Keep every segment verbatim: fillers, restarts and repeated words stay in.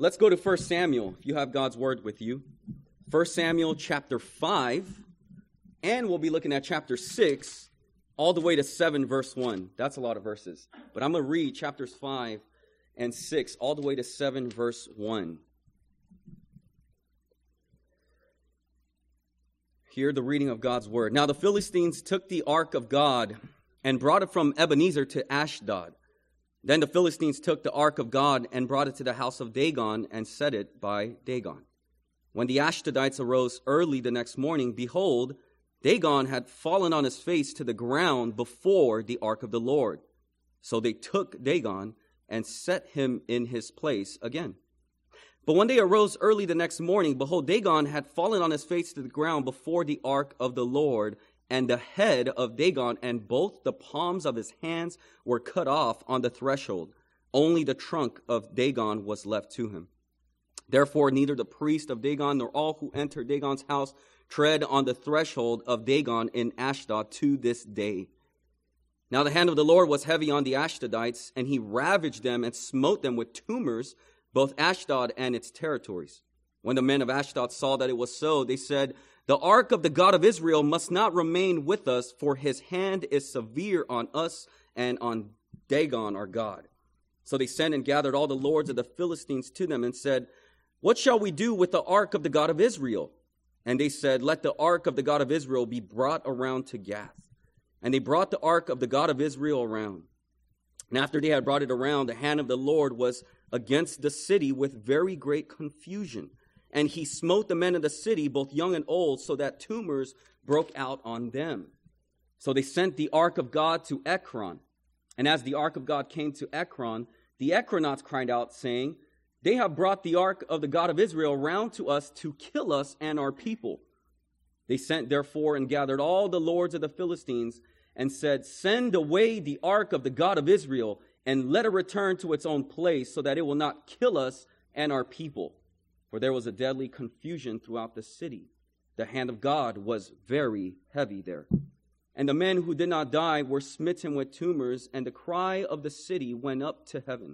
let's go to First Samuel, if you have God's word with you. First Samuel chapter five, and we'll be looking at chapter six, all the way to seven, verse one. That's a lot of verses. But I'm going to read chapters five and six, all the way to seven, verse one. Hear the reading of God's word. Now the Philistines took the ark of God and brought it from Ebenezer to Ashdod. Then the Philistines took the ark of God and brought it to the house of Dagon and set it by Dagon. When the Ashdodites arose early the next morning, behold, Dagon had fallen on his face to the ground before the ark of the Lord. So they took Dagon and set him in his place again. But when they arose early the next morning, behold, Dagon had fallen on his face to the ground before the ark of the Lord, and the head of Dagon and both the palms of his hands were cut off on the threshold. Only the trunk of Dagon was left to him. Therefore, neither the priest of Dagon nor all who enter Dagon's house tread on the threshold of Dagon in Ashdod to this day. Now the hand of the Lord was heavy on the Ashdodites, and he ravaged them and smote them with tumors, both Ashdod and its territories. When the men of Ashdod saw that it was so, they said, the ark of the God of Israel must not remain with us, for his hand is severe on us and on Dagon our God. So they sent and gathered all the lords of the Philistines to them and said, what shall we do with the ark of the God of Israel? And they said, let the ark of the God of Israel be brought around to Gath. And they brought the ark of the God of Israel around. And after they had brought it around, the hand of the Lord was against the city with very great confusion. And he smote the men of the city, both young and old, so that tumors broke out on them. So they sent the ark of God to Ekron. And as the ark of God came to Ekron, the Ekronites cried out, saying, they have brought the ark of the God of Israel round to us to kill us and our people. They sent therefore and gathered all the lords of the Philistines and said, send away the ark of the God of Israel and let it return to its own place so that it will not kill us and our people. For there was a deadly confusion throughout the city. The hand of God was very heavy there. And the men who did not die were smitten with tumors, and the cry of the city went up to heaven.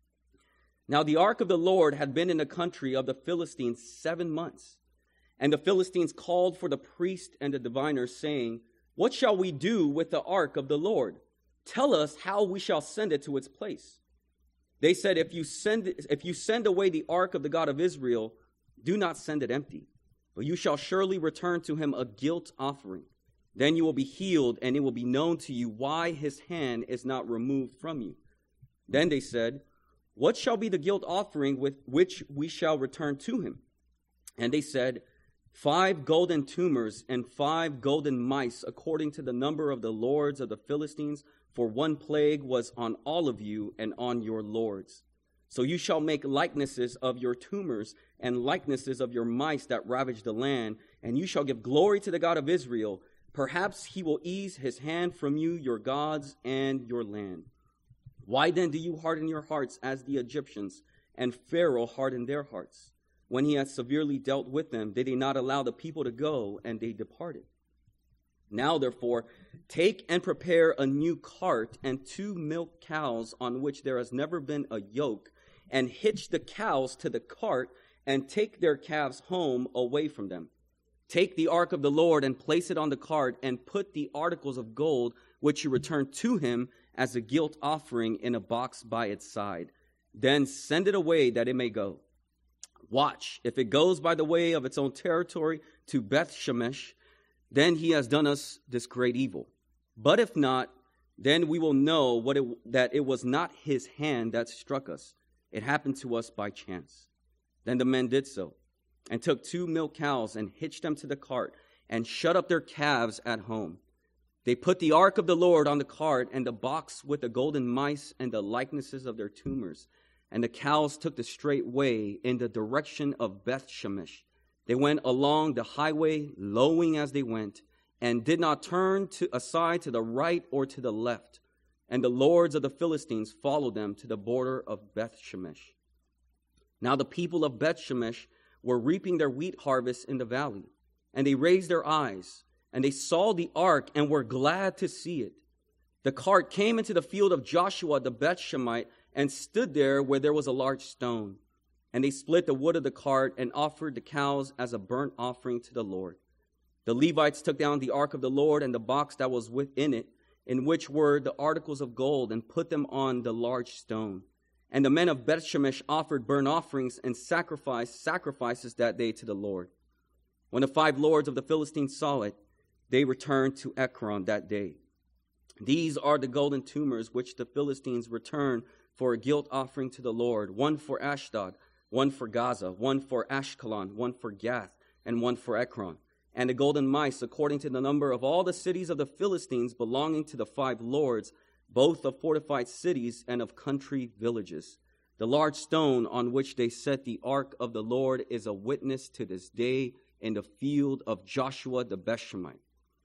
Now the ark of the Lord had been in the country of the Philistines seven months. And the Philistines called for the priest and the diviners, saying, what shall we do with the ark of the Lord? Tell us how we shall send it to its place. They said, if you send it, if you send away the ark of the God of Israel, do not send it empty, but you shall surely return to him a guilt offering. Then you will be healed, and it will be known to you why his hand is not removed from you. Then they said, what shall be the guilt offering with which we shall return to him? And they said, five golden tumors and five golden mice, according to the number of the lords of the Philistines, for one plague was on all of you and on your lords. So you shall make likenesses of your tumors and likenesses of your mice that ravage the land, and you shall give glory to the God of Israel. Perhaps he will ease his hand from you, your gods, and your land. Why then do you harden your hearts as the Egyptians, and Pharaoh hardened their hearts? When he had severely dealt with them, did he not allow the people to go, and they departed? Now, therefore, take and prepare a new cart and two milk cows on which there has never been a yoke, and hitch the cows to the cart, and take their calves home away from them. Take the ark of the Lord and place it on the cart, and put the articles of gold which you return to him as a guilt offering in a box by its side. Then send it away that it may go. Watch, if it goes by the way of its own territory to Beth Shemesh, then he has done us this great evil. But if not, then we will know what it, that it was not his hand that struck us. It happened to us by chance. Then the men did so, and took two milk cows and hitched them to the cart, and shut up their calves at home. They put the ark of the Lord on the cart, and the box with the golden mice and the likenesses of their tumors. And the cows took the straight way in the direction of Beth Shemesh. They went along the highway, lowing as they went, and did not turn to aside to the right or to the left. And the lords of the Philistines followed them to the border of Beth Shemesh. Now the people of Beth Shemesh were reaping their wheat harvest in the valley, and they raised their eyes, and they saw the ark and were glad to see it. The cart came into the field of Joshua the Beth Shemite, and stood there where there was a large stone. And they split the wood of the cart and offered the cows as a burnt offering to the Lord. The Levites took down the ark of the Lord and the box that was within it, in which were the articles of gold, and put them on the large stone. And the men of Bethshemesh offered burnt offerings and sacrificed sacrifices that day to the Lord. When the five lords of the Philistines saw it, they returned to Ekron that day. These are the golden tumors which the Philistines returned for a guilt offering to the Lord, one for Ashdod, one for Gaza, one for Ashkelon, one for Gath, and one for Ekron. And the golden mice, according to the number of all the cities of the Philistines belonging to the five lords, both of fortified cities and of country villages. The large stone on which they set the ark of the Lord is a witness to this day in the field of Joshua the Bethshemite.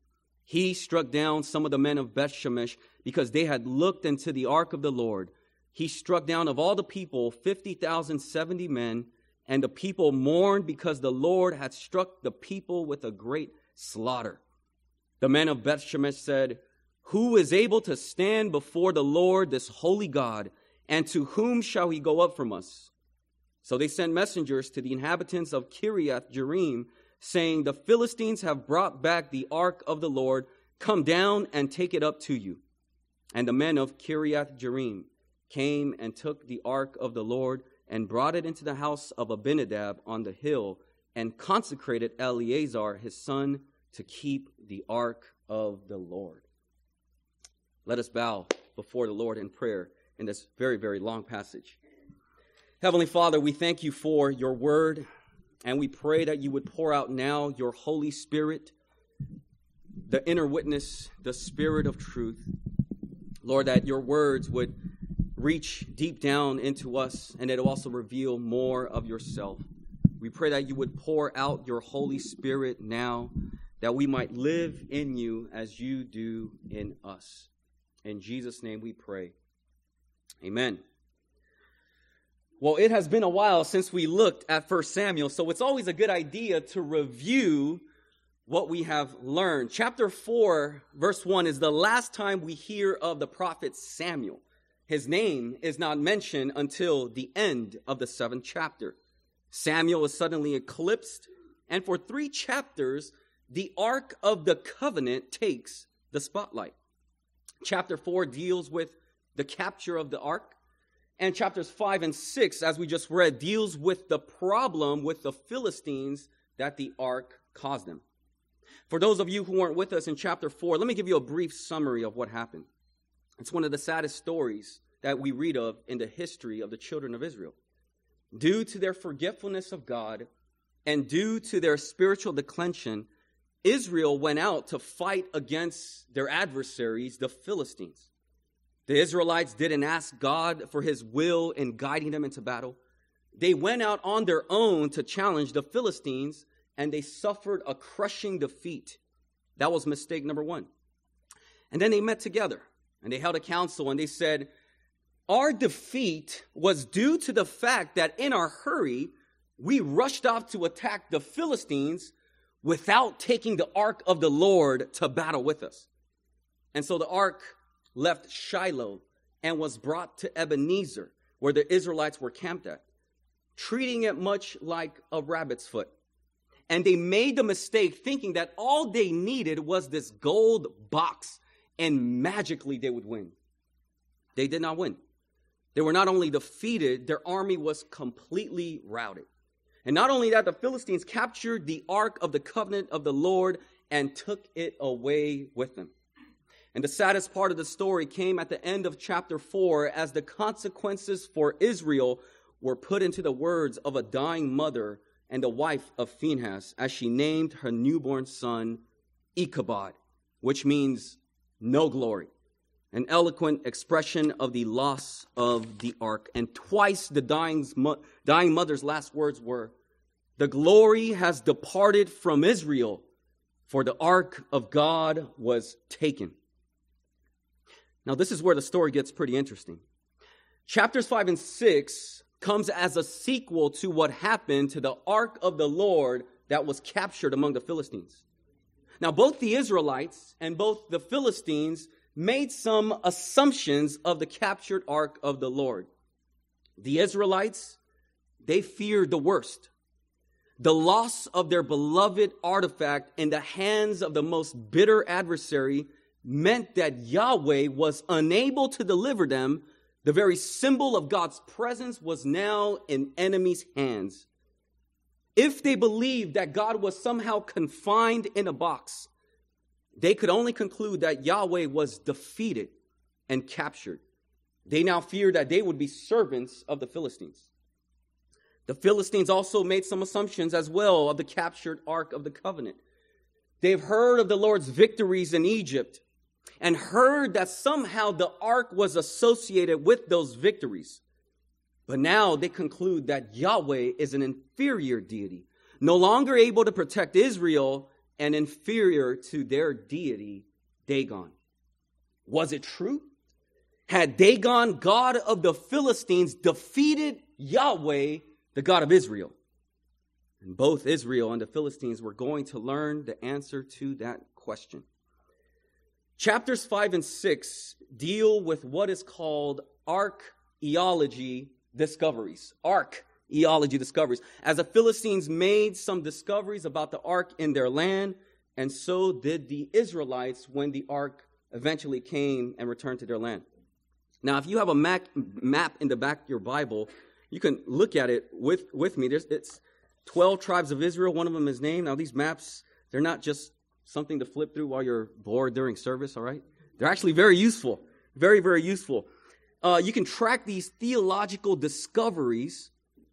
He struck down some of the men of Bethshemesh because they had looked into the ark of the Lord. He struck down of all the people fifty thousand seventy men, and the people mourned because the Lord had struck the people with a great slaughter. The men of Bethshemesh said, "Who is able to stand before the Lord, this holy God, and to whom shall he go up from us?" So they sent messengers to the inhabitants of Kiriath Jearim, saying, "The Philistines have brought back the ark of the Lord. Come down and take it up to you." And the men of Kiriath Jearim came and took the ark of the Lord and brought it into the house of Abinadab on the hill, and consecrated Eleazar his son to keep the ark of the Lord. Let us bow before the Lord in prayer in this very, very long passage. Heavenly Father, we thank you for your word, and we pray that you would pour out now your Holy Spirit, the inner witness, the Spirit of truth. Lord, that your words would reach deep down into us, and it will also reveal more of yourself. We pray that you would pour out your Holy Spirit now, that we might live in you as you do in us. In Jesus' name we pray. Amen. Well, it has been a while since we looked at First Samuel, so it's always a good idea to review what we have learned. Chapter four, verse one is the last time we hear of the prophet Samuel. His name is not mentioned until the end of the seventh chapter. Samuel is suddenly eclipsed, and for three chapters, the Ark of the Covenant takes the spotlight. Chapter four deals with the capture of the Ark, and chapters five and six, as we just read, deals with the problem with the Philistines that the Ark caused them. For those of you who weren't with us in chapter four, let me give you a brief summary of what happened. It's one of the saddest stories that we read of in the history of the children of Israel. Due to their forgetfulness of God and due to their spiritual declension, Israel went out to fight against their adversaries, the Philistines. The Israelites didn't ask God for his will in guiding them into battle. They went out on their own to challenge the Philistines, and they suffered a crushing defeat. That was mistake number one. And then they met together, and they held a council, and they said, our defeat was due to the fact that in our hurry, we rushed off to attack the Philistines without taking the ark of the Lord to battle with us. And so the ark left Shiloh and was brought to Ebenezer, where the Israelites were camped at, treating it much like a rabbit's foot. And they made the mistake thinking that all they needed was this gold box, and magically they would win. They did not win. They were not only defeated, their army was completely routed. And not only that, the Philistines captured the Ark of the Covenant of the Lord and took it away with them. And the saddest part of the story came at the end of chapter four, as the consequences for Israel were put into the words of a dying mother and the wife of Phinehas, as she named her newborn son Ichabod, which means no glory. An eloquent expression of the loss of the ark. And twice the dying, dying mother's last words were, the glory has departed from Israel, for the ark of God was taken. Now this is where the story gets pretty interesting. Chapters five and six comes as a sequel to what happened to the ark of the Lord that was captured among the Philistines. Now both the Israelites and both the Philistines made some assumptions of the captured ark of the Lord. The Israelites they feared the worst. The loss of their beloved artifact in the hands of the most bitter adversary meant that Yahweh was unable to deliver them. The very symbol of God's presence was now in enemies' hands. If they believed that God was somehow confined in a box, they could only conclude that Yahweh was defeated and captured. They now feared that they would be servants of the Philistines. The Philistines also made some assumptions as well of the captured Ark of the Covenant. They've heard of the Lord's victories in Egypt and heard that somehow the Ark was associated with those victories. But now they conclude that Yahweh is an inferior deity, no longer able to protect Israel and inferior to their deity, Dagon. Was it true? Had Dagon, god of the Philistines, defeated Yahweh, the God of Israel? And both Israel and the Philistines were going to learn the answer to that question. Chapters five and six deal with what is called archaeology discoveries. Archaeology discoveries. As the Philistines made some discoveries about the ark in their land, and so did the Israelites when the ark eventually came and returned to their land. Now, if you have a map, map in the back of your Bible, you can look at it with, with me. There's it's twelve tribes of Israel. One of them is named. Now, these maps, they're not just something to flip through while you're bored during service, all right? They're actually very useful. Very, very useful. Uh, you can track these theological discoveries.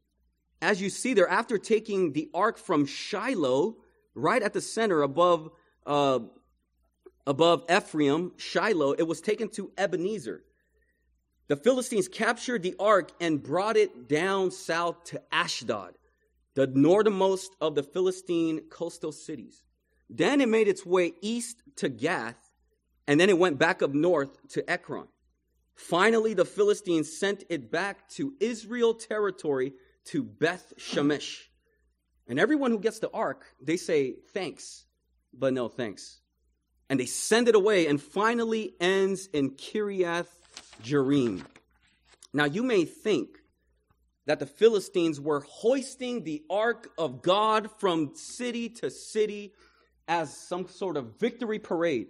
As you see there, after taking the ark from Shiloh, right at the center above, uh, above Ephraim, Shiloh, it was taken to Ebenezer. The Philistines captured the ark and brought it down south to Ashdod, the northernmost of the Philistine coastal cities. Then it made its way east to Gath, and then it went back up north to Ekron. Finally, the Philistines sent it back to Israel territory to Beth Shemesh. And everyone who gets the ark, they say thanks, but no thanks. And they send it away and finally ends in Kiriath Jearim. Now you may think that the Philistines were hoisting the ark of God from city to city as some sort of victory parade.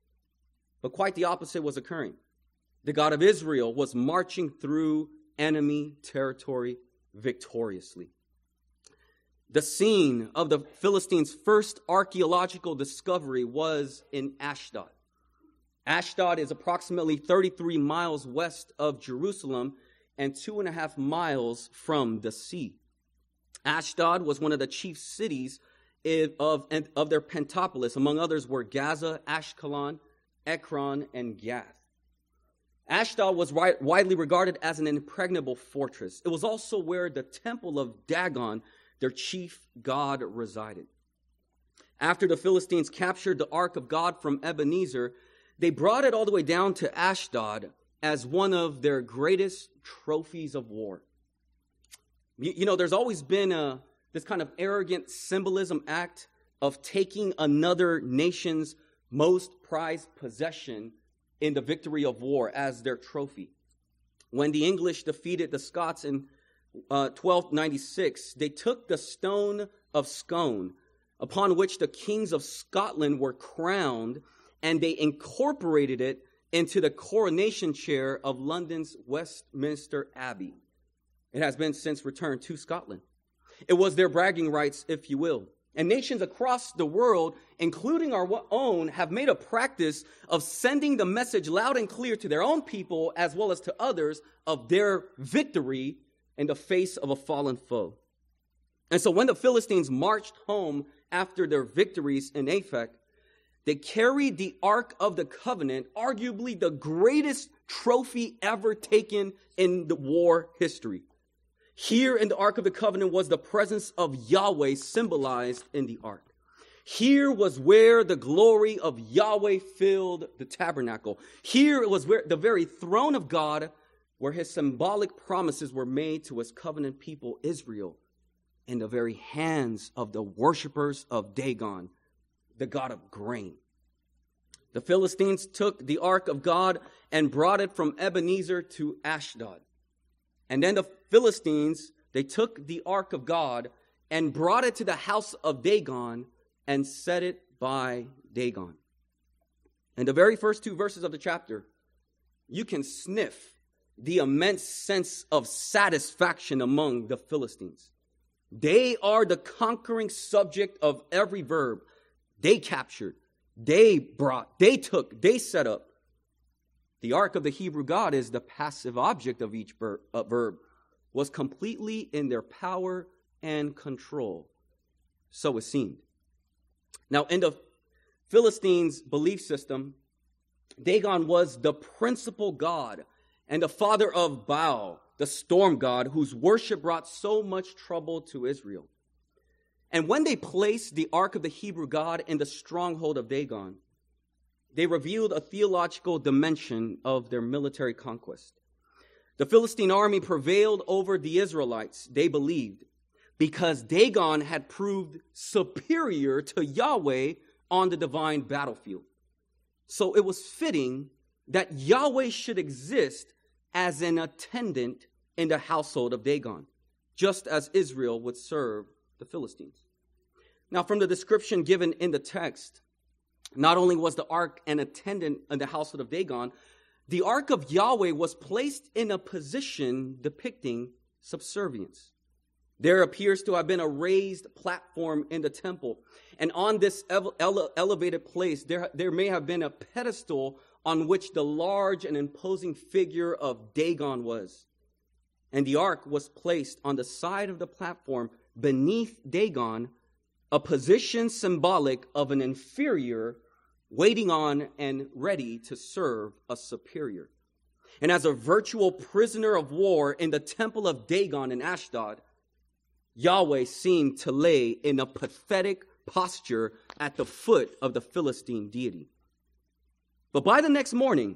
But quite the opposite was occurring. The God of Israel was marching through enemy territory victoriously. The scene of the Philistines' first archaeological discovery was in Ashdod. Ashdod is approximately thirty-three miles west of Jerusalem and two and a half miles from the sea. Ashdod was one of the chief cities of, of their Pentapolis. Among others were Gaza, Ashkelon, Ekron, and Gath. Ashdod was widely regarded as an impregnable fortress. It was also where the temple of Dagon, their chief god, resided. After the Philistines captured the ark of God from Ebenezer, they brought it all the way down to Ashdod as one of their greatest trophies of war. You, you know, there's always been a, this kind of arrogant symbolism act of taking another nation's most prized possession in the victory of war as their trophy. When the English defeated the Scots in uh, twelve ninety-six, they took the stone of Scone, upon which the kings of Scotland were crowned, and they incorporated it into the coronation chair of London's Westminster Abbey. It has been since returned to Scotland. It was their bragging rights, if you will. And nations across the world, including our own, have made a practice of sending the message loud and clear to their own people as well as to others of their victory in the face of a fallen foe. And so when the Philistines marched home after their victories in Aphek, they carried the Ark of the Covenant, arguably the greatest trophy ever taken in the war history. Here in the Ark of the Covenant was the presence of Yahweh symbolized in the Ark. Here was where the glory of Yahweh filled the tabernacle. Here it was where the very throne of God, where his symbolic promises were made to his covenant people Israel, in the very hands of the worshipers of Dagon, the god of grain. The Philistines took the ark of God and brought it from Ebenezer to Ashdod. And then the Philistines They took the ark of God and brought it to the house of Dagon and set it by Dagon. In the very first two verses of the chapter, you can sniff the immense sense of satisfaction among the Philistines. They are the conquering subject of every verb. They captured, they brought, they took, they set up. The ark of the Hebrew God is the passive object of each verb, uh, verb, was completely in their power and control. So it seemed. Now, in the Philistines' belief system, Dagon was the principal god and the father of Baal, the storm god, whose worship brought so much trouble to Israel. And when they placed the ark of the Hebrew God in the stronghold of Dagon, they revealed a theological dimension of their military conquest. The Philistine army prevailed over the Israelites, they believed, because Dagon had proved superior to Yahweh on the divine battlefield. So it was fitting that Yahweh should exist as an attendant in the household of Dagon, just as Israel would serve the Philistines. Now, from the description given in the text, not only was the ark an attendant in the household of Dagon, the ark of Yahweh was placed in a position depicting subservience. There appears to have been a raised platform in the temple, and on this ele- ele- elevated place, there, there may have been a pedestal on which the large and imposing figure of Dagon was. And the ark was placed on the side of the platform beneath Dagon, a position symbolic of an inferior waiting on and ready to serve a superior. And as a virtual prisoner of war in the temple of Dagon in Ashdod, Yahweh seemed to lay in a pathetic posture at the foot of the Philistine deity. But by the next morning,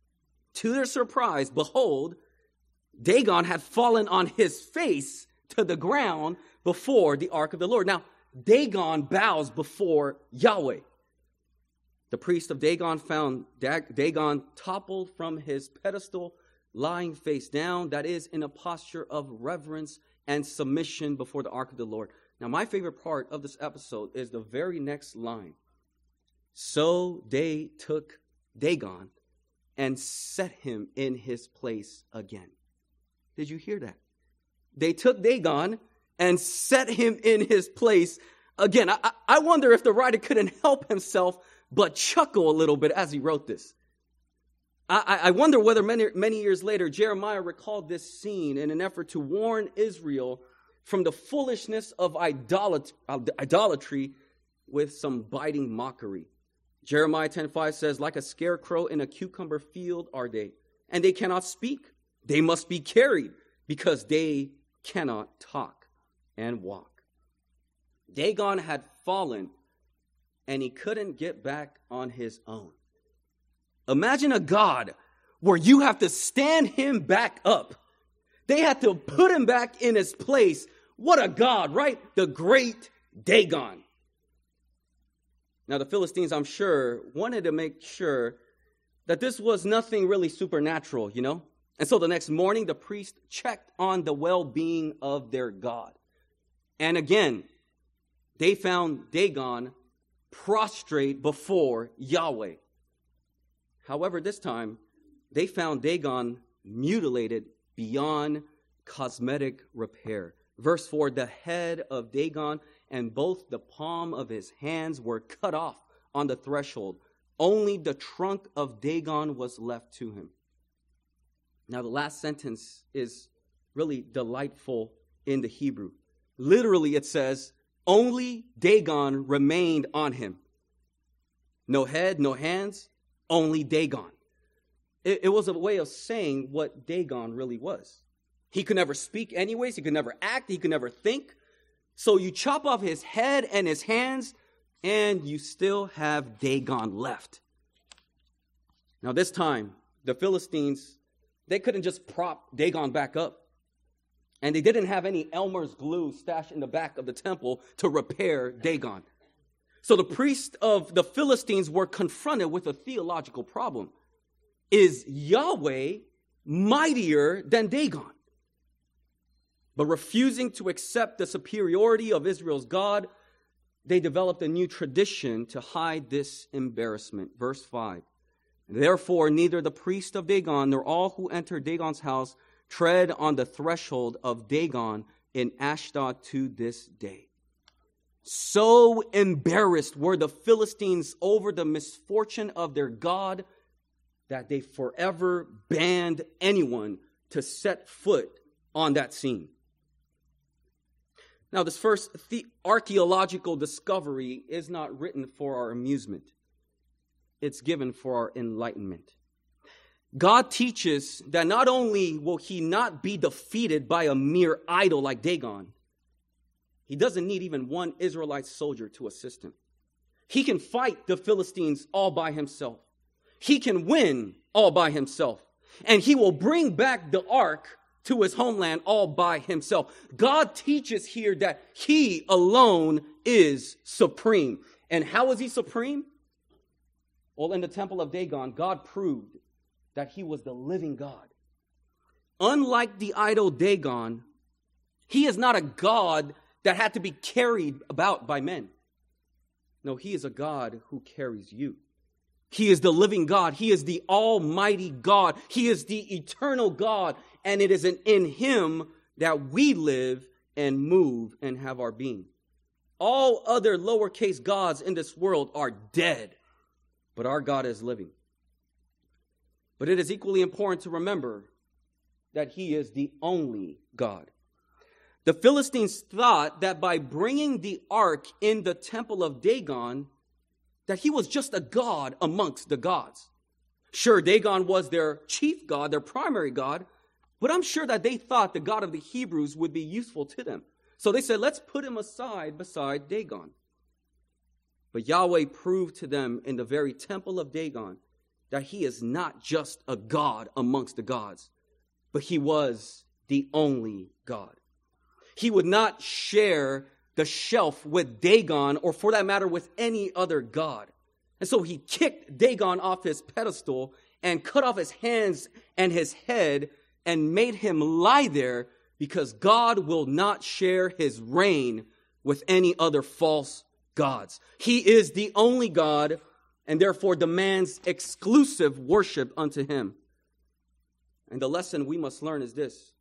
to their surprise, behold, Dagon had fallen on his face to the ground before the ark of the Lord. Now, Dagon bows before Yahweh. The priest of Dagon found Dagon toppled from his pedestal, lying face down, that is, in a posture of reverence and submission before the ark of the Lord. Now, my favorite part of this episode is the very next line. So they took Dagon and set him in his place again. Did you hear that? They took Dagon and set him in his place again. I, I wonder if the writer couldn't help himself but chuckle a little bit as he wrote this. I, I wonder whether many, many years later, Jeremiah recalled this scene in an effort to warn Israel from the foolishness of idolat- idolatry with some biting mockery. Jeremiah ten five says, like a scarecrow in a cucumber field are they, and they cannot speak. They must be carried because they cannot talk and walk. Dagon had fallen, and he couldn't get back on his own. Imagine a God where you have to stand him back up. They had to put him back in his place. What a God, right? The great Dagon. Now, the Philistines, I'm sure, wanted to make sure that this was nothing really supernatural, you know? And so the next morning, the priest checked on the well-being of their God. And again, they found Dagon prostrate before Yahweh. However, this time, they found Dagon mutilated beyond cosmetic repair. Verse four, the head of Dagon and both the palm of his hands were cut off on the threshold. Only the trunk of Dagon was left to him. Now, the last sentence is really delightful in the Hebrew. Literally, it says, only Dagon remained on him. No head, no hands, only Dagon. It, it was a way of saying what Dagon really was. He could never speak anyways. He could never act. He could never think. So you chop off his head and his hands, and you still have Dagon left. Now, this time, the Philistines, they couldn't just prop Dagon back up. And they didn't have any Elmer's glue stashed in the back of the temple to repair Dagon. So the priests of the Philistines were confronted with a theological problem. Is Yahweh mightier than Dagon? But refusing to accept the superiority of Israel's God, they developed a new tradition to hide this embarrassment. Verse five. Therefore, neither the priest of Dagon nor all who enter Dagon's house tread on the threshold of Dagon in Ashdod to this day. So embarrassed were the Philistines over the misfortune of their God that they forever banned anyone to set foot on that scene. Now, this first the- archaeological discovery is not written for our amusement. It's given for our enlightenment. God teaches that not only will he not be defeated by a mere idol like Dagon, he doesn't need even one Israelite soldier to assist him. He can fight the Philistines all by himself. He can win all by himself. And he will bring back the ark to his homeland all by himself. God teaches here that he alone is supreme. And how is he supreme? Well, in the temple of Dagon, God proved that he was the living God. Unlike the idol Dagon, he is not a God that had to be carried about by men. No, he is a God who carries you. He is the living God. He is the almighty God. He is the eternal God. And it is in him that we live and move and have our being. All other lowercase gods in this world are dead, but our God is living. But it is equally important to remember that he is the only God. The Philistines thought that by bringing the ark in the temple of Dagon, that he was just a god amongst the gods. Sure, Dagon was their chief god, their primary god, but I'm sure that they thought the God of the Hebrews would be useful to them. So they said, let's put him aside beside Dagon. But Yahweh proved to them in the very temple of Dagon that he is not just a god amongst the gods, but he was the only God. He would not share the shelf with Dagon, or for that matter, with any other god. And so he kicked Dagon off his pedestal and cut off his hands and his head and made him lie there, because God will not share his reign with any other false gods. He is the only God and therefore demands exclusive worship unto him. And the lesson we must learn is this: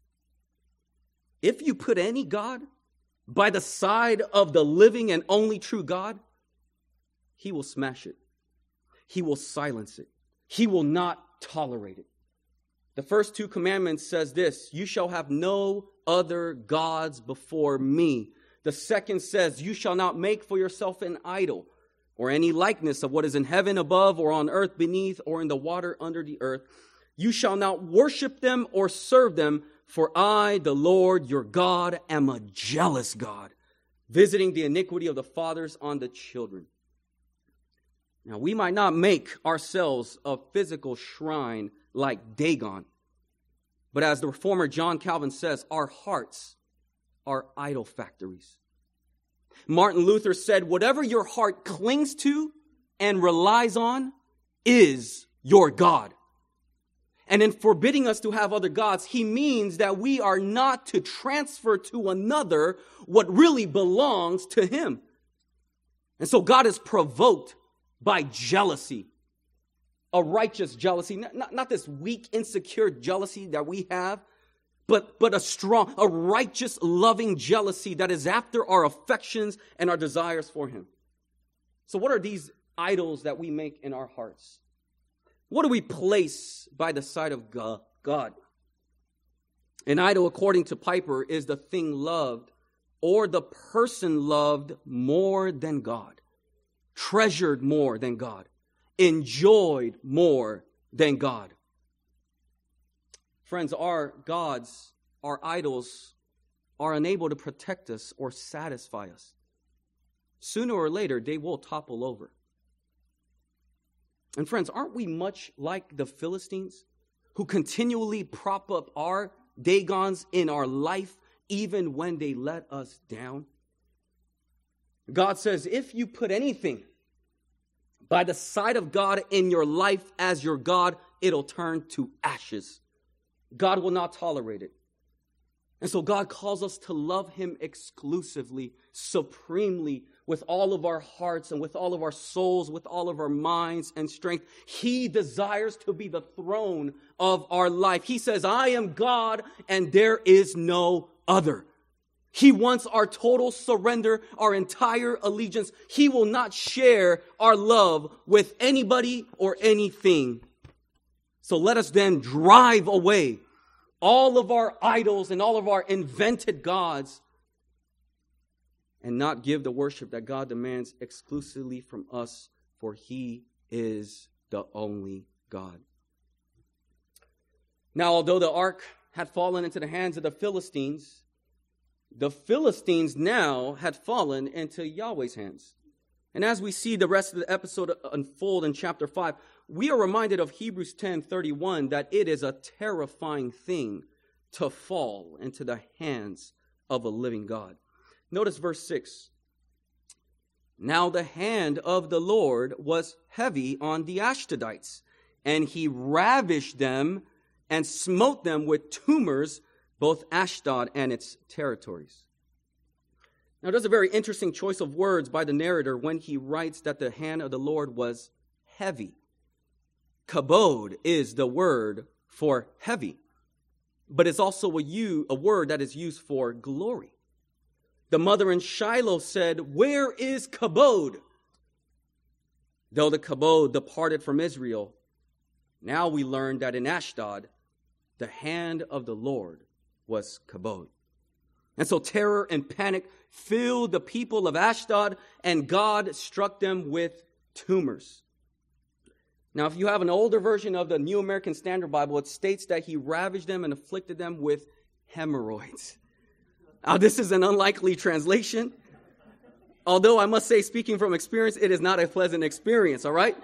if you put any God by the side of the living and only true God, he will smash it. He will silence it. He will not tolerate it. The first two commandments says this: you shall have no other gods before me. The second says, you shall not make for yourself an idol or any likeness of what is in heaven above or on earth beneath or in the water under the earth. You shall not worship them or serve them, for I, the Lord your God, am a jealous God, visiting the iniquity of the fathers on the children. Now, we might not make ourselves a physical shrine like Dagon, but as the reformer John Calvin says, our hearts are idol factories. Martin Luther said, whatever your heart clings to and relies on is your God. And in forbidding us to have other gods, he means that we are not to transfer to another what really belongs to him. And so God is provoked by jealousy, a righteous jealousy, not, not, not this weak, insecure jealousy that we have, but, but a strong, a righteous, loving jealousy that is after our affections and our desires for him. So what are these idols that we make in our hearts? What do we place by the side of God? An idol, according to Piper, is the thing loved or the person loved more than God, treasured more than God, enjoyed more than God. Friends, our gods, our idols, are unable to protect us or satisfy us. Sooner or later, they will topple over. And friends, aren't we much like the Philistines, who continually prop up our Dagons in our life, even when they let us down? God says, if you put anything by the side of God in your life as your God, it'll turn to ashes. God will not tolerate it. And so God calls us to love him exclusively, supremely, with all of our hearts and with all of our souls, with all of our minds and strength. He desires to be the throne of our life. He says, I am God and there is no other. He wants our total surrender, our entire allegiance. He will not share our love with anybody or anything. So let us then drive away all of our idols and all of our invented gods and not give the worship that God demands exclusively from us, for he is the only God. Now, although the ark had fallen into the hands of the Philistines, the Philistines now had fallen into Yahweh's hands. And as we see the rest of the episode unfold in chapter five, we are reminded of Hebrews ten thirty-one that it is a terrifying thing to fall into the hands of a living God. Notice verse six. Now the hand of the Lord was heavy on the Ashdodites, and he ravished them and smote them with tumors, both Ashdod and its territories. Now, there's a very interesting choice of words by the narrator when he writes that the hand of the Lord was heavy. Kabod is the word for heavy, but it's also a, u- a word that is used for glory. The mother in Shiloh said, where is Kabod? Though the Kabod departed from Israel, now we learn that in Ashdod, the hand of the Lord was Kabod. And so terror and panic filled the people of Ashdod, and God struck them with tumors. Now, if you have an older version of the New American Standard Bible, it states that he ravaged them and afflicted them with hemorrhoids. Now, this is an unlikely translation. Although I must say, speaking from experience, it is not a pleasant experience, all right?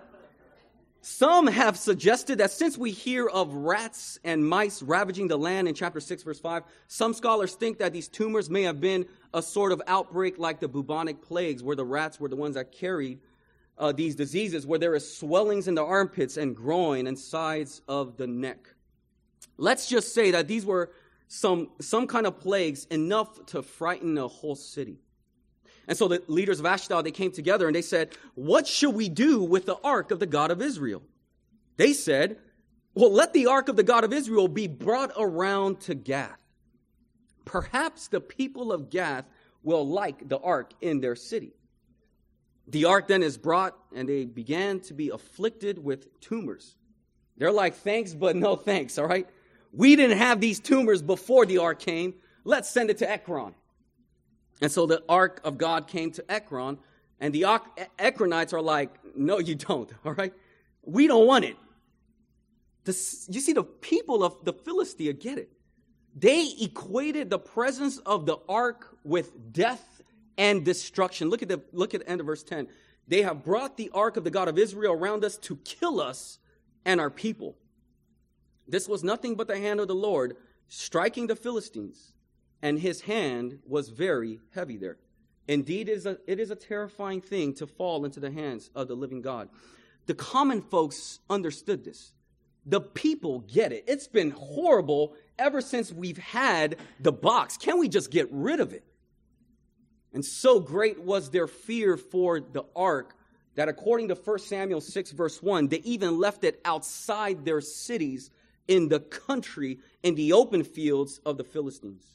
Some have suggested that since we hear of rats and mice ravaging the land in chapter six, verse five, some scholars think that these tumors may have been a sort of outbreak like the bubonic plagues, where the rats were the ones that carried uh, these diseases, where there is swellings in the armpits and groin and sides of the neck. Let's just say that these were some, some kind of plagues enough to frighten a whole city. And so the leaders of Ashdod, they came together and they said, what should we do with the ark of the God of Israel? They said, well, let the ark of the God of Israel be brought around to Gath. Perhaps the people of Gath will like the ark in their city. The ark then is brought, and they began to be afflicted with tumors. They're like, thanks, but no thanks, all right? We didn't have these tumors before the ark came. Let's send it to Ekron. And so the ark of God came to Ekron, and the Ekronites are like, no, you don't, all right? We don't want it. This, you see, the people of the Philistia get it. They equated the presence of the ark with death and destruction. Look at the look at the end of verse ten. They have brought the ark of the God of Israel around us to kill us and our people. This was nothing but the hand of the Lord striking the Philistines, and his hand was very heavy there. Indeed, it is a, it is a terrifying thing to fall into the hands of the living God. The common folks understood this. The people get it. It's been horrible ever since we've had the box. Can't we just get rid of it? And so great was their fear for the ark that according to First Samuel six, verse one, they even left it outside their cities in the country, in the open fields of the Philistines.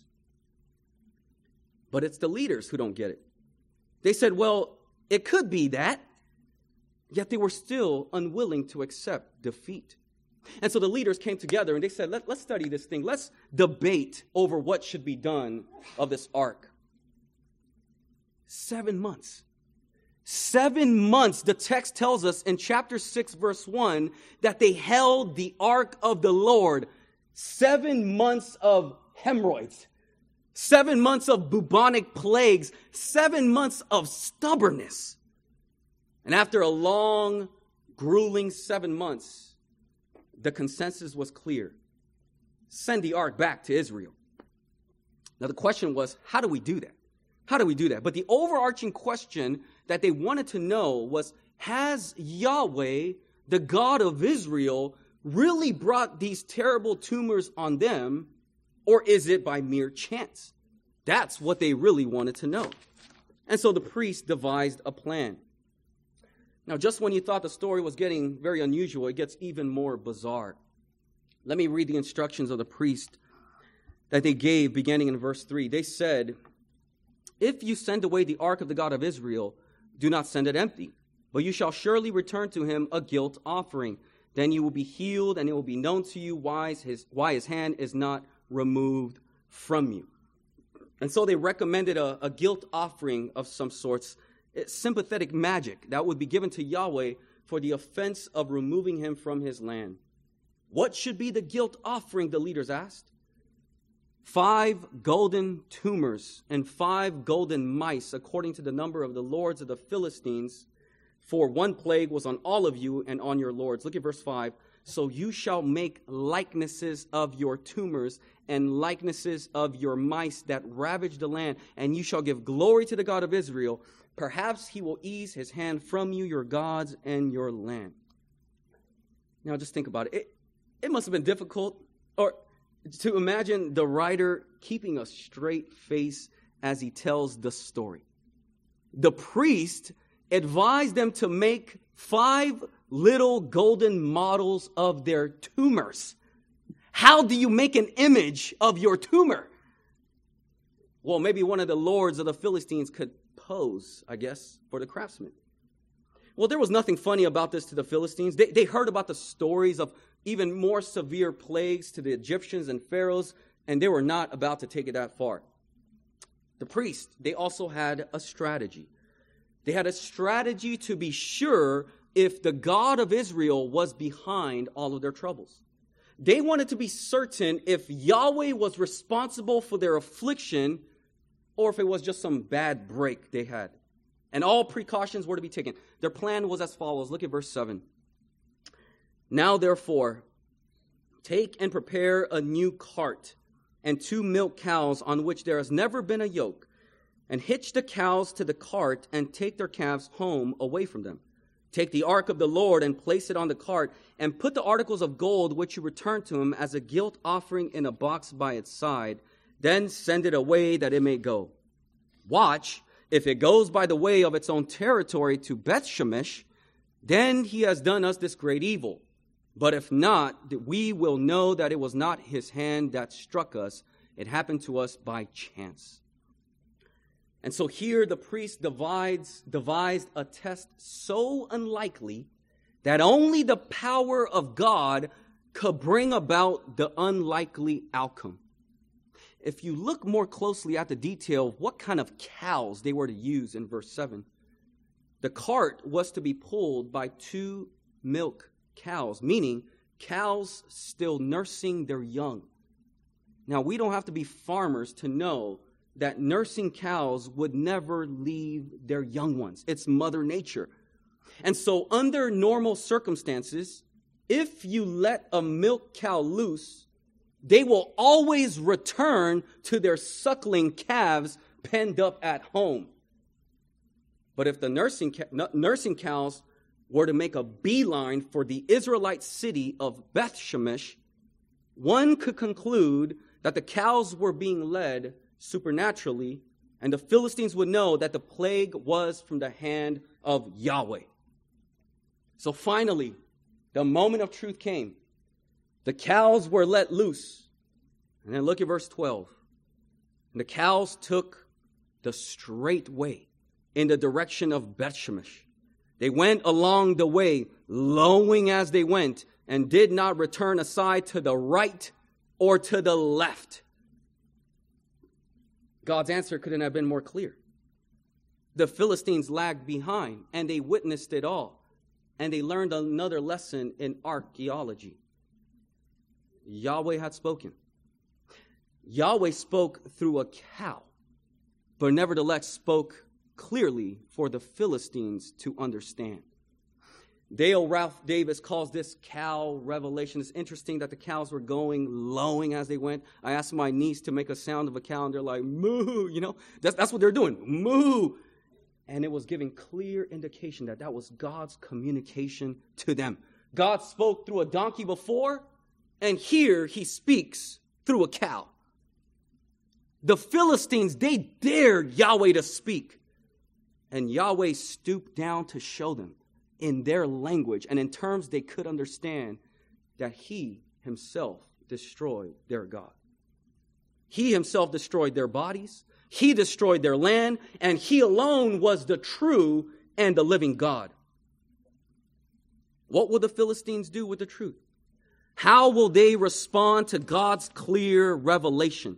But it's the leaders who don't get it. They said, well, it could be that. Yet they were still unwilling to accept defeat. And so the leaders came together and they said, Let, let's study this thing. Let's debate over what should be done of this ark. Seven months. Seven months, the text tells us in chapter six, verse one, that they held the ark of the Lord. Seven months of hemorrhoids. Seven months of bubonic plagues. Seven months of stubbornness. And after a long, grueling seven months, the consensus was clear. Send the ark back to Israel. Now the question was, how do we do that? How do we do that? But the overarching question that they wanted to know was, has Yahweh, the God of Israel, really brought these terrible tumors on them, Or is it by mere chance? That's what they really wanted to know. And so the priest devised a plan. Now, just when you thought the story was getting very unusual, it gets even more bizarre. Let me read the instructions of the priest that they gave beginning in verse three. They said, "If you send away the ark of the God of Israel, do not send it empty, but you shall surely return to him a guilt offering. Then you will be healed, and it will be known to you why his, why his hand is not removed from you." And so they recommended a, a guilt offering of some sorts, sympathetic magic that would be given to Yahweh for the offense of removing him from his land. What should be the guilt offering, the leaders asked? Five golden tumors and five golden mice, according to the number of the lords of the Philistines, for one plague was on all of you and on your lords. Look at verse five. "So you shall make likenesses of your tumors and likenesses of your mice that ravage the land, and you shall give glory to the God of Israel. Perhaps he will ease his hand from you, your gods, and your land." Now just think about it. It, it must have been difficult or to imagine the writer keeping a straight face as he tells the story. The priest advised them to make five little golden models of their tumors. How do you make an image of your tumor? Well, maybe one of the lords of the Philistines could pose, I guess, for the craftsman. Well, there was nothing funny about this to the Philistines. They, they heard about the stories of even more severe plagues to the Egyptians and pharaohs, and they were not about to take it that far. The priests, they also had a strategy. They had a strategy to be sure if the God of Israel was behind all of their troubles. They wanted to be certain if Yahweh was responsible for their affliction or if it was just some bad break they had. And all precautions were to be taken. Their plan was as follows. Look at verse seven. "Now, therefore, take and prepare a new cart and two milk cows on which there has never been a yoke, and hitch the cows to the cart and take their calves home away from them. Take the ark of the Lord and place it on the cart, and put the articles of gold which you return to him as a guilt offering in a box by its side. Then send it away that it may go. Watch, if it goes by the way of its own territory to Beth-Shemesh, then he has done us this great evil. But if not, we will know that it was not his hand that struck us. It happened to us by chance." And so here the priest divides, devised a test so unlikely that only the power of God could bring about the unlikely outcome. If you look more closely at the detail of what kind of cows they were to use in verse seven, the cart was to be pulled by two milk cows, meaning cows still nursing their young. Now, we don't have to be farmers to know that nursing cows would never leave their young ones. It's Mother Nature. And so under normal circumstances, if you let a milk cow loose, they will always return to their suckling calves penned up at home. But if the nursing nursing cows were to make a beeline for the Israelite city of Beth-Shemesh, one could conclude that the cows were being led supernaturally, and the Philistines would know that the plague was from the hand of Yahweh. So finally, the moment of truth came. The cows were let loose. And then look at verse twelve. And the cows took the straight way in the direction of Beth-Shemesh. They went along the way, lowing as they went, and did not return aside to the right or to the left. God's answer couldn't have been more clear. The Philistines lagged behind, and they witnessed it all. And they learned another lesson in archaeology. Yahweh had spoken. Yahweh spoke through a cow, but nevertheless spoke clearly for the Philistines to understand. Dale Ralph Davis calls this cow revelation. It's interesting that the cows were going, lowing as they went. I asked my niece to make a sound of a cow, and they're like, moo, you know. That's, that's what they're doing, moo. And it was giving clear indication that that was God's communication to them. God spoke through a donkey before, and here he speaks through a cow. The Philistines, they dared Yahweh to speak. And Yahweh stooped down to show them in their language and in terms they could understand that he himself destroyed their God. He himself destroyed their bodies. He destroyed their land. And he alone was the true and the living God. What will the Philistines do with the truth? How will they respond to God's clear revelation?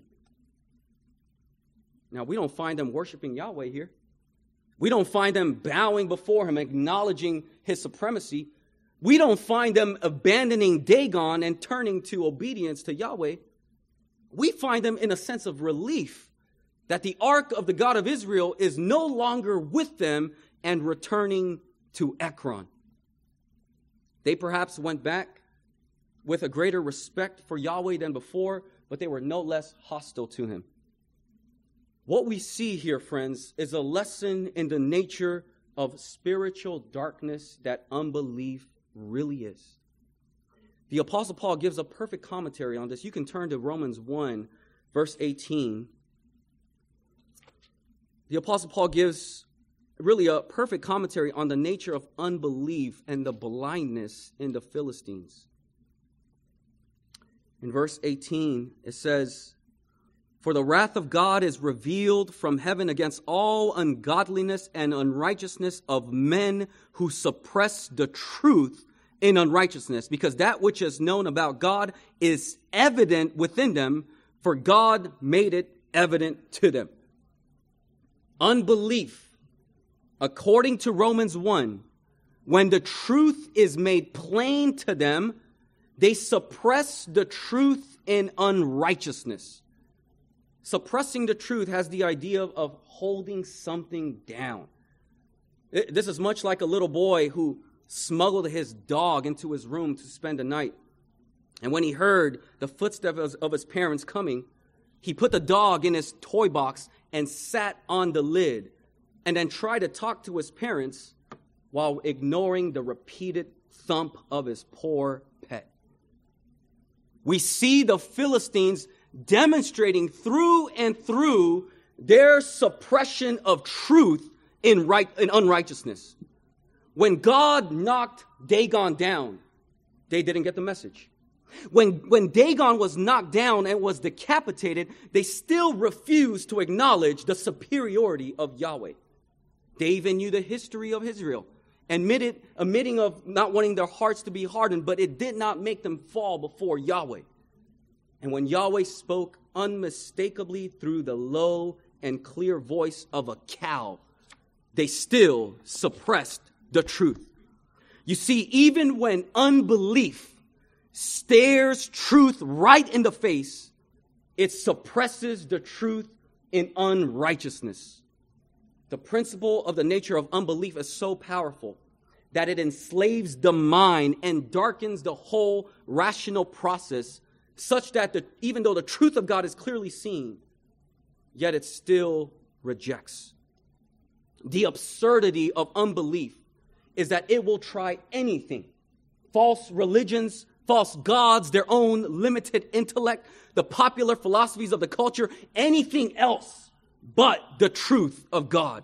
Now, we don't find them worshiping Yahweh here. We don't find them bowing before him, acknowledging his supremacy. We don't find them abandoning Dagon and turning to obedience to Yahweh. We find them in a sense of relief that the ark of the God of Israel is no longer with them and returning to Ekron. They perhaps went back with a greater respect for Yahweh than before, but they were no less hostile to him. What we see here, friends, is a lesson in the nature of spiritual darkness that unbelief really is. The Apostle Paul gives a perfect commentary on this. You can turn to Romans one, verse eighteen. The Apostle Paul gives really a perfect commentary on the nature of unbelief and the blindness in the Philistines. In verse eighteen, it says, "For the wrath of God is revealed from heaven against all ungodliness and unrighteousness of men who suppress the truth in unrighteousness, because that which is known about God is evident within them, for God made it evident to them." Unbelief, according to Romans one, when the truth is made plain to them, they suppress the truth in unrighteousness. Suppressing the truth has the idea of, of holding something down. It, this is much like a little boy who smuggled his dog into his room to spend the night. And when he heard the footsteps of, of his parents coming, he put the dog in his toy box and sat on the lid and then tried to talk to his parents while ignoring the repeated thump of his poor pet. We see the Philistines demonstrating through and through their suppression of truth in right in unrighteousness. When God knocked Dagon down, they didn't get the message. When, when Dagon was knocked down and was decapitated, they still refused to acknowledge the superiority of Yahweh. They even knew the history of Israel, admitted, admitting of not wanting their hearts to be hardened, but it did not make them fall before Yahweh. And when Yahweh spoke unmistakably through the low and clear voice of a cow, they still suppressed the truth. You see, even when unbelief stares truth right in the face, it suppresses the truth in unrighteousness. The principle of the nature of unbelief is so powerful that it enslaves the mind and darkens the whole rational process, such that the, even though the truth of God is clearly seen, yet it still rejects. The absurdity of unbelief is that it will try anything. False religions, false gods, their own limited intellect, the popular philosophies of the culture, anything else but the truth of God.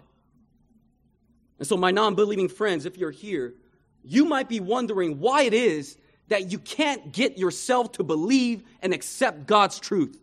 And so my non-believing friends, if you're here, you might be wondering why it is that you can't get yourself to believe and accept God's truth.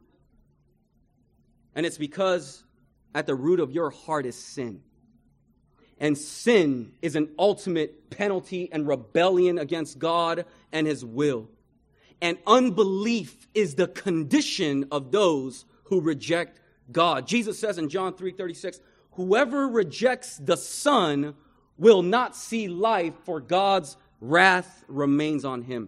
And it's because at the root of your heart is sin. And sin is an ultimate penalty and rebellion against God and his will. And unbelief is the condition of those who reject God. Jesus says in John three thirty-six, "Whoever rejects the Son will not see life, for God's wrath remains on him."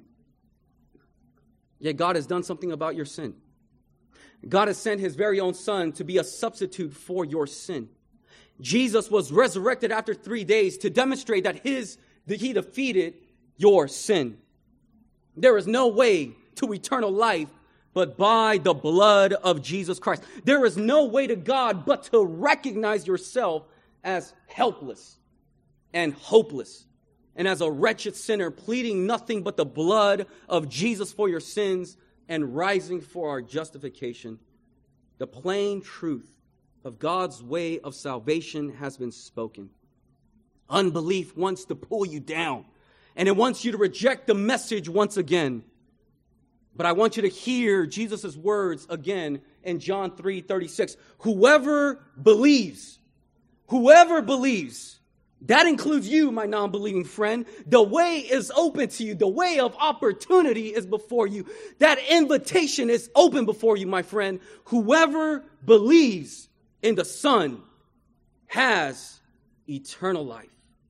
Yet God has done something about your sin. God has sent his very own Son to be a substitute for your sin. Jesus was resurrected after three days to demonstrate that his that he defeated your sin. There is no way to eternal life but by the blood of Jesus Christ. There is no way to God but to recognize yourself as helpless and hopeless, and as a wretched sinner pleading nothing but the blood of Jesus for your sins and rising for our justification. The plain truth of God's way of salvation has been spoken. Unbelief wants to pull you down, and it wants you to reject the message once again. But I want you to hear Jesus' words again in John three thirty-six. Whoever believes, whoever believes, that includes you, my non-believing friend. The way is open to you. The way of opportunity is before you. That invitation is open before you, my friend. Whoever believes in the Son has eternal life.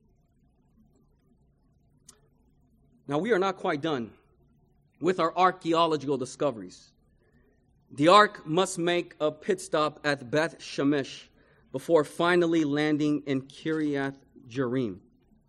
Now, we are not quite done with our archaeological discoveries. The ark must make a pit stop at Beth Shemesh before finally landing in Kiriath Jearim.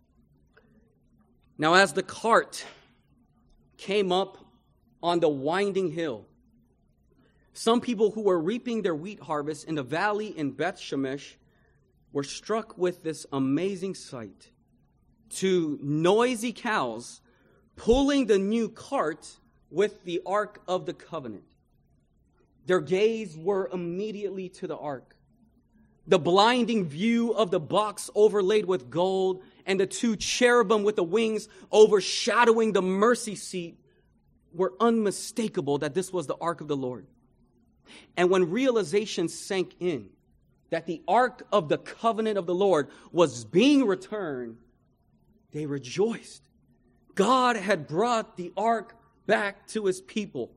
Now, as the cart came up on the winding hill, some people who were reaping their wheat harvest in the valley in Beth Shemesh were struck with this amazing sight. Two noisy cows pulling the new cart with the Ark of the Covenant. Their gaze were immediately to the ark. The blinding view of the box overlaid with gold and the two cherubim with the wings overshadowing the mercy seat were unmistakable that this was the ark of the Lord. And when realization sank in that the ark of the covenant of the Lord was being returned, they rejoiced. God had brought the ark back to his people.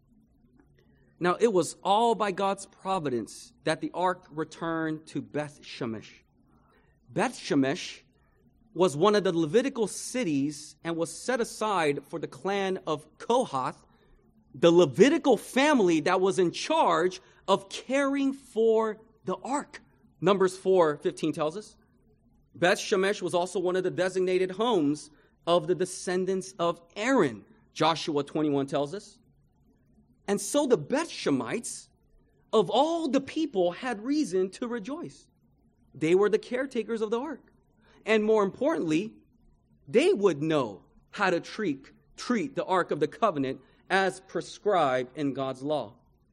Now, it was all by God's providence that the ark returned to Beth Shemesh. Beth Shemesh was one of the Levitical cities and was set aside for the clan of Kohath, the Levitical family that was in charge of caring for the ark. Numbers four fifteen tells us. Beth Shemesh was also one of the designated homes of the descendants of Aaron, Joshua twenty-one tells us. And so the Beth Shemites, of all the people, had reason to rejoice. They were the caretakers of the ark. And more importantly, they would know how to treat, treat the Ark of the Covenant as prescribed in God's law.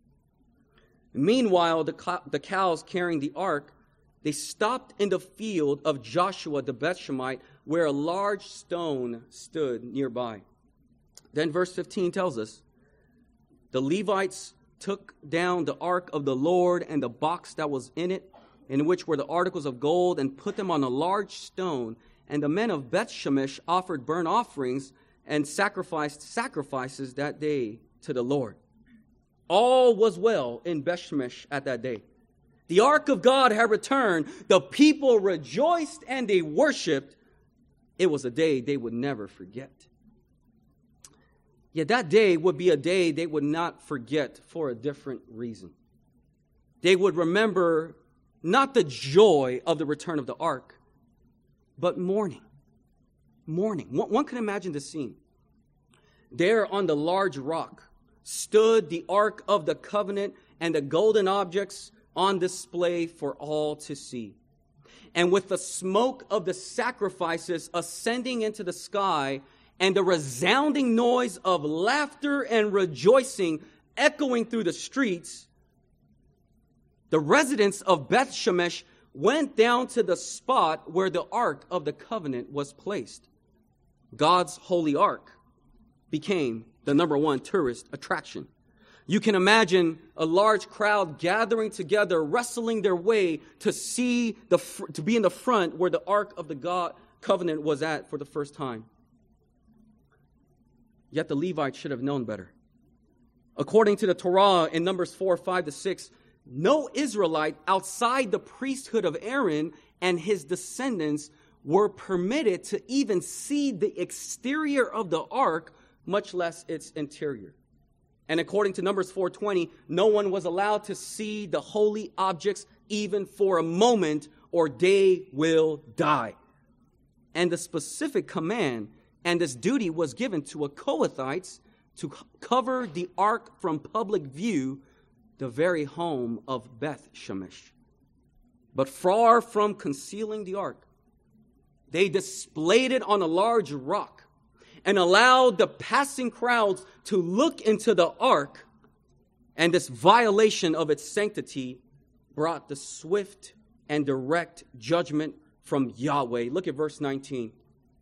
Meanwhile, the, co- the cows carrying the ark, they stopped in the field of Joshua the Beth Shemite, where a large stone stood nearby. Then verse fifteen tells us, the Levites took down the ark of the Lord and the box that was in it, in which were the articles of gold, and put them on a large stone. And the men of Beth Shemesh offered burnt offerings and sacrificed sacrifices that day to the Lord. All was well in Beth Shemesh at that day. The ark of God had returned. The people rejoiced and they worshiped. It was a day they would never forget. Yet that day would be a day they would not forget for a different reason. They would remember not the joy of the return of the ark, but mourning. Mourning. One can imagine the scene. There on the large rock stood the Ark of the Covenant and the golden objects on display for all to see. And with the smoke of the sacrifices ascending into the sky and the resounding noise of laughter and rejoicing echoing through the streets, the residents of Beth Shemesh went down to the spot where the Ark of the Covenant was placed. God's holy ark became the number one tourist attraction. You can imagine a large crowd gathering together, wrestling their way to see the to be in the front where the Ark of the God Covenant was at for the first time. Yet the Levites should have known better. According to the Torah in Numbers four, five to six, no Israelite outside the priesthood of Aaron and his descendants were permitted to even see the exterior of the ark, much less its interior. And according to Numbers four twenty, no one was allowed to see the holy objects even for a moment, or they will die. And the specific command and this duty was given to a Kohathites to cover the ark from public view, the very home of Beth Shemesh. But far from concealing the ark, they displayed it on a large rock and allowed the passing crowds to look into the ark And this violation of its sanctity brought the swift and direct judgment from Yahweh. Look at verse nineteen.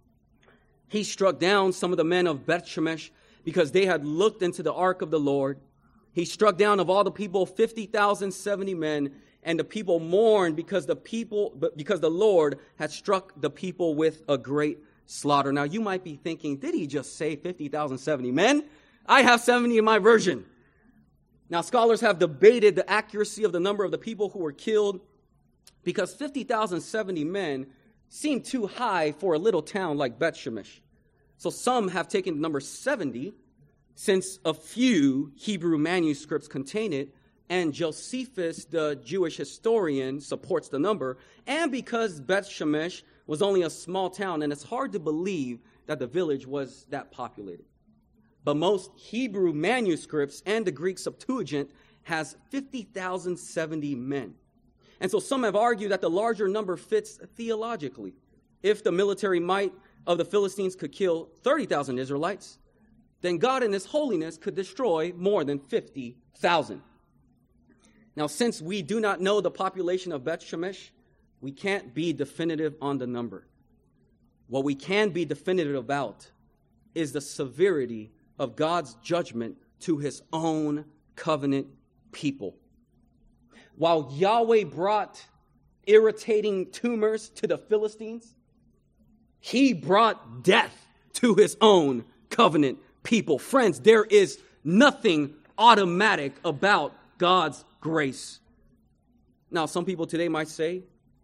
He struck down some of the men of Beth-Shemesh because they had looked into the ark of the Lord. He struck down of all the people fifty thousand seventy men, and the people mourned because the people, because the Lord had struck the people with a great slaughter. Now you might be thinking, did he just say fifty thousand seventy men? I have seventy in my version. Now scholars have debated the accuracy of the number of the people who were killed because fifty thousand seventy men seemed too high for a little town like Beth-Shemesh. So some have taken the number seventy, since a few Hebrew manuscripts contain it, and Josephus, the Jewish historian, supports the number, and because Beth-Shemesh was only a small town, and it's hard to believe that the village was that populated. But most Hebrew manuscripts and the Greek Septuagint has fifty thousand seventy men. And so some have argued that the larger number fits theologically. If the military might of the Philistines could kill thirty thousand Israelites, then God in his holiness could destroy more than fifty thousand. Now, since we do not know the population of Beth-Shemesh, we can't be definitive on the number. What we can be definitive about is the severity of God's judgment to his own covenant people. While Yahweh brought irritating tumors to the Philistines, he brought death to his own covenant people. Friends, there is nothing automatic about God's grace. Now, some people today might say,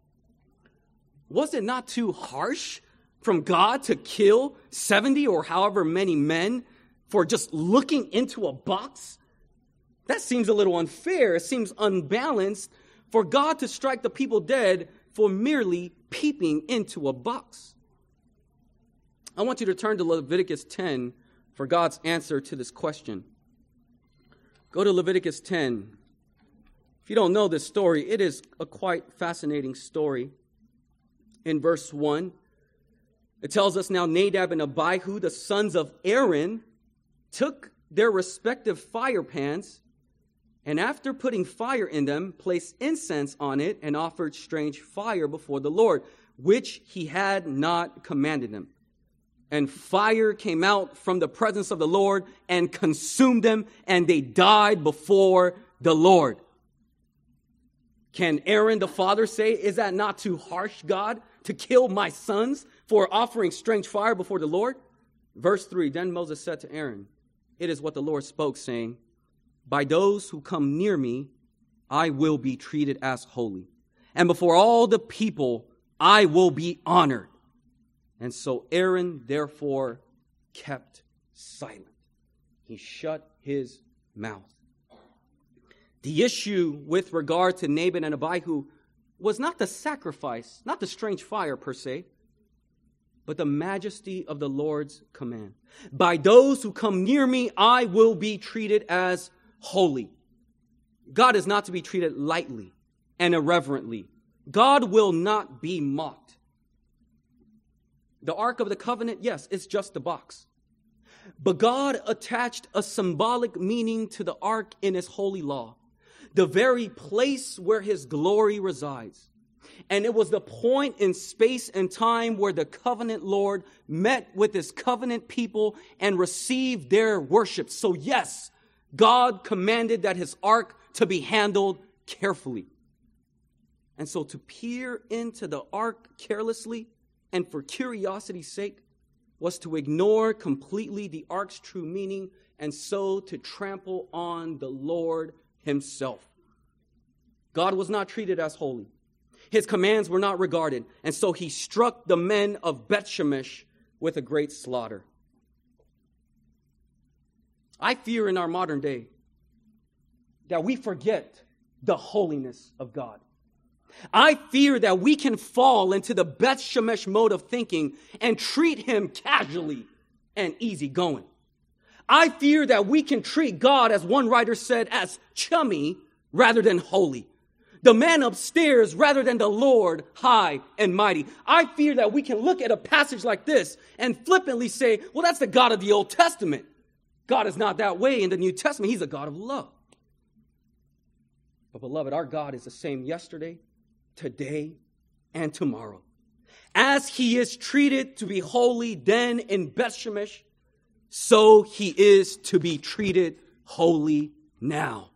was it not too harsh from God to kill seventy or however many men for just looking into a box? That seems a little unfair. It seems unbalanced for God to strike the people dead for merely peeping into a box. I want you to turn to Leviticus ten for God's answer to this question. Go to Leviticus ten. If you don't know this story, it is a quite fascinating story. In verse one, it tells us, now Nadab and Abihu, the sons of Aaron, took their respective fire pans, and after putting fire in them, placed incense on it and offered strange fire before the Lord, which he had not commanded them. And fire came out from the presence of the Lord and consumed them, and they died before the Lord. Can Aaron the father say, is that not too harsh, God, to kill my sons for offering strange fire before the Lord? Verse three, then Moses said to Aaron, it is what the Lord spoke, saying, by those who come near me, I will be treated as holy. And before all the people, I will be honored. And so Aaron, therefore, kept silent. He shut his mouth. The issue with regard to Nadab and Abihu was not the sacrifice, not the strange fire per se, but the majesty of the Lord's command. By those who come near me, I will be treated as holy. God is not to be treated lightly and irreverently. God will not be mocked. The Ark of the Covenant, yes, it's just a box. But God attached a symbolic meaning to the Ark in his holy law, the very place where his glory resides. And it was the point in space and time where the covenant Lord met with his covenant people and received their worship. So yes, God commanded that his ark to be handled carefully. And so to peer into the ark carelessly and for curiosity's sake was to ignore completely the ark's true meaning and so to trample on the Lord himself. God was not treated as holy. His commands were not regarded, and so he struck the men of Beth-Shemesh with a great slaughter. I fear in our modern day that we forget the holiness of God. I fear that we can fall into the Beth-Shemesh mode of thinking and treat him casually and easygoing. I fear that we can treat God, as one writer said, as chummy rather than holy. The man upstairs rather than the Lord high and mighty. I fear that we can look at a passage like this and flippantly say, well, that's the God of the Old Testament. God is not that way in the New Testament. He's a God of love. But beloved, our God is the same yesterday, today, and tomorrow. As he is treated to be holy then in Beth Shemesh, so he is to be treated holy now.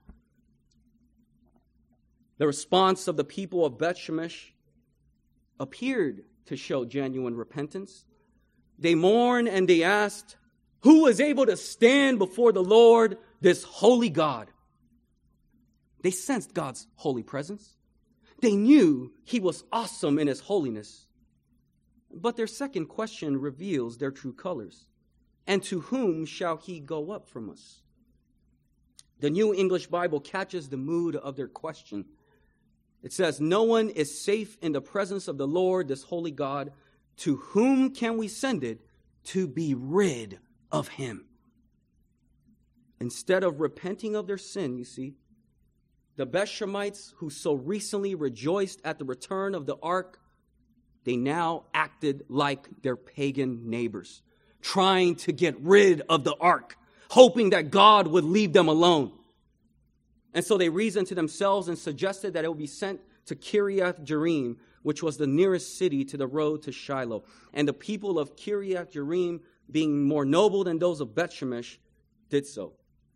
The response of the people of Beth Shemesh appeared to show genuine repentance. They mourned and they asked, who is able to stand before the Lord, this holy God? They sensed God's holy presence. They knew he was awesome in his holiness. But their second question reveals their true colors. And to whom shall he go up from us? The New English Bible catches the mood of their question. It says, no one is safe in the presence of the Lord, this holy God. To whom can we send it to be rid of him? Instead of repenting of their sin, you see, the Beth Shemites who so recently rejoiced at the return of the ark, they now acted like their pagan neighbors, trying to get rid of the ark, hoping that God would leave them alone. And so they reasoned to themselves and suggested that it would be sent to Kiriath Jearim, which was the nearest city to the road to Shiloh. And the people of Kiriath Jearim, being more noble than those of Beth Shemesh, did so.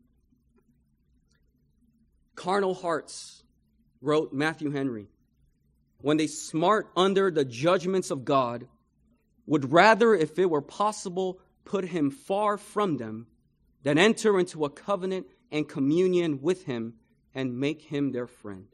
Carnal hearts, wrote Matthew Henry, when they smart under the judgments of God, would rather, if it were possible, put him far from them than enter into a covenant and communion with him and make him their friend.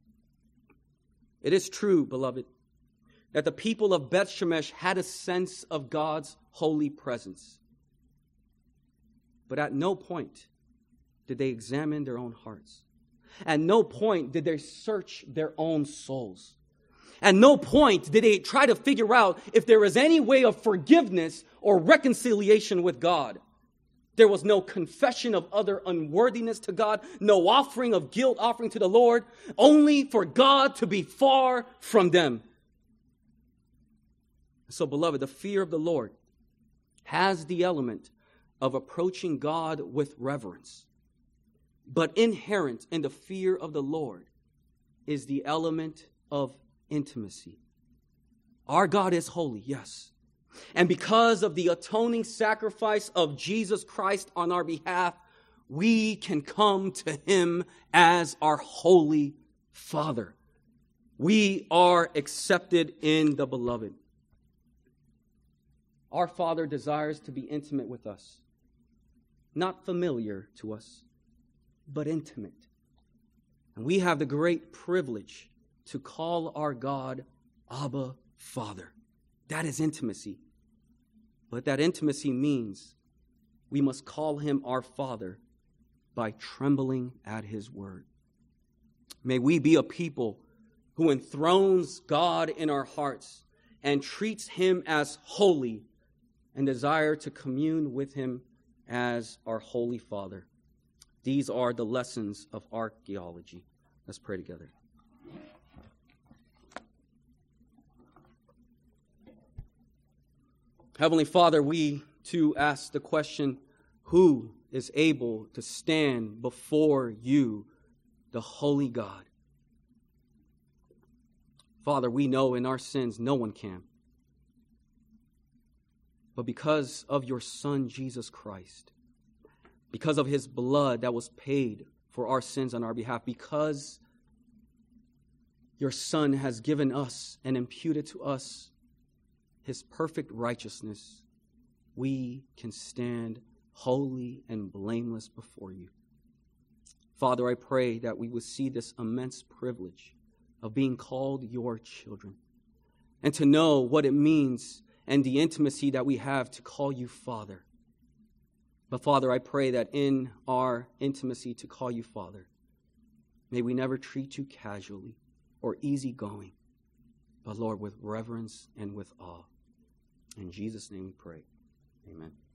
It is true, beloved, that the people of Beth Shemesh had a sense of God's holy presence. But at no point did they examine their own hearts. At no point did they search their own souls. At no point did they try to figure out if there was any way of forgiveness or reconciliation with God. There was no confession of other unworthiness to God, no offering of guilt offering to the Lord, only for God to be far from them. So, beloved, the fear of the Lord has the element of approaching God with reverence. But inherent in the fear of the Lord is the element of intimacy. Our God is holy, yes. And because of the atoning sacrifice of Jesus Christ on our behalf, we can come to him as our holy Father. We are accepted in the beloved. Our Father desires to be intimate with us, not familiar to us, but intimate. And we have the great privilege to call our God Abba, Father. That is intimacy. But that intimacy means we must call him our Father by trembling at his word. May we be a people who enthrones God in our hearts and treats him as holy and desire to commune with him as our holy Father. These are the lessons of archaeology. Let's pray together. Heavenly Father, we too ask the question, who is able to stand before you, the holy God? Father, we know in our sins no one can. But because of your Son, Jesus Christ, because of his blood that was paid for our sins on our behalf, because your Son has given us and imputed to us his perfect righteousness, we can stand holy and blameless before you. Father, I pray that we would see this immense privilege of being called your children and to know what it means and the intimacy that we have to call you Father. But Father, I pray that in our intimacy to call you Father, may we never treat you casually or easygoing, but Lord, with reverence and with awe. In Jesus' name we pray. Amen.